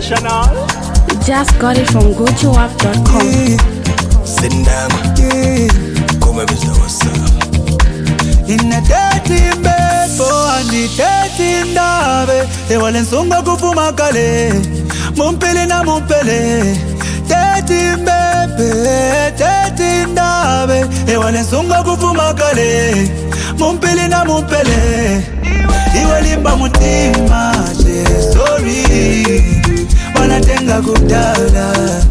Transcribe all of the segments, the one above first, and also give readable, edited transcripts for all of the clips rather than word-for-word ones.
International. Just got it from GoToUp.com. Sendama, come visa WhatsApp. In a dirty bed, and the dirty ndave. Ewale nsonga kufuma kale, mumpele na mumpele. Dirty bebe, dirty ndave. Ewale nsonga kufuma kale, mumpele na mumpele. Iwalimba mutima, sorry. Wanatenga kudala.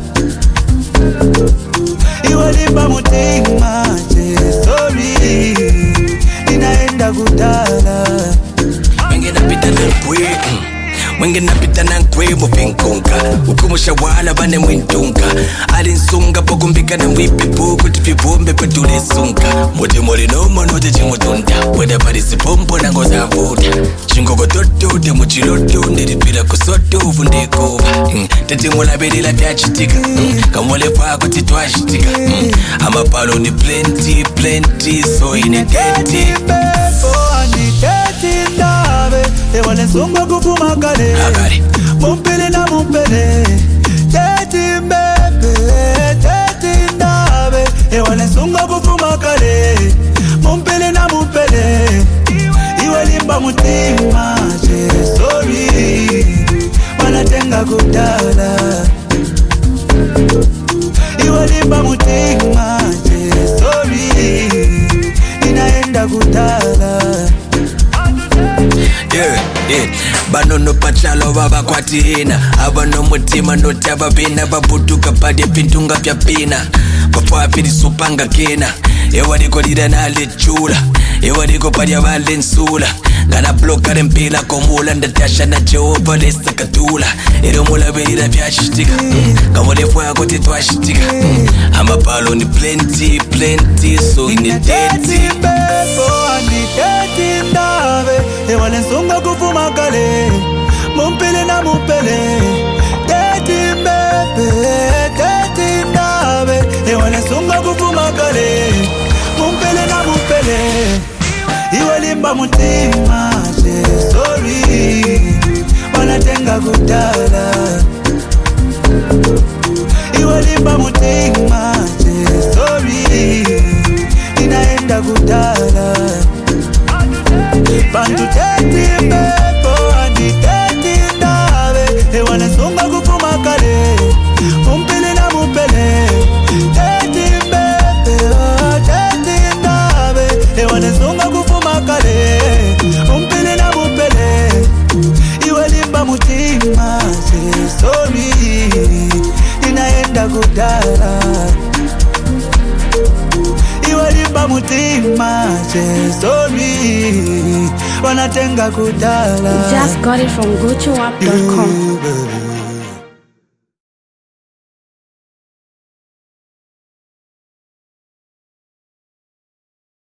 Iwalimba mutima, sorry. Ninaenda kudala. Wengine napita na kwe, wengine napita na kwe mufinkunga. Ukumusha wala bane mwintunga. Alinsunga pokumbika na mwipipu kutipibombe petule sunga. Muti mori no mono te chimutunda. Weda parisi pompo na ngoza vuta. Chingogo toto te muchiloto ndiripila kusoto vundekuva. Tete mula bedi la piachitika. Kamole fako titwashitika. Amapalo ni plenty, plenty, so inedeti. Dirty ndave, ewale nsonga kufuma kale. Mumpele na mumpele. Dirty mbebe, dirty ndave, ewale nsonga kufuma kale. Mumpele na mumpele. Iwalimba mutima, sorry. Wanatenga kudala. Iwalimba mutima, sorry. Ninaenda kudala. Banono pachalo baba kwatina. Abano mutima notaba bina. Babutuka pade pintunga pya pina. Bafwa pidi supanga kena. Ewa diko lida na lechula. Ewa diko padia vale nsula. Gana bloka rempila komula. Ndatasha na Jehova lesa katula. Ero mula belida pya shitika. Kamole fwa kote twa shitika. Ama palo ni plenty, plenty. So in the dirty dirty ndave, ewale nsonga kufuma kale. Mumpele na mumpele. Dirty mbebe, dirty ndave, ewale nsonga kufuma kale. Mumpele na mumpele. Iwalimba mutima, sorry. Wanatenga kudala. Iwalimba mutima, sorry. Ninaenda kudala. Bantu teti bebo, andi teti ndave. Ewale nsonga kufuma kale. Mumpele na mumpele. Teti bebe, teti ndave. Ewale nsonga kufuma kale. Mumpele na mumpele. Iwalimba mutima, sorry. Ninaenda kudala. Iwalimba mutima, sorry. Wanatenga kudala. Just got it from GoToUp.com.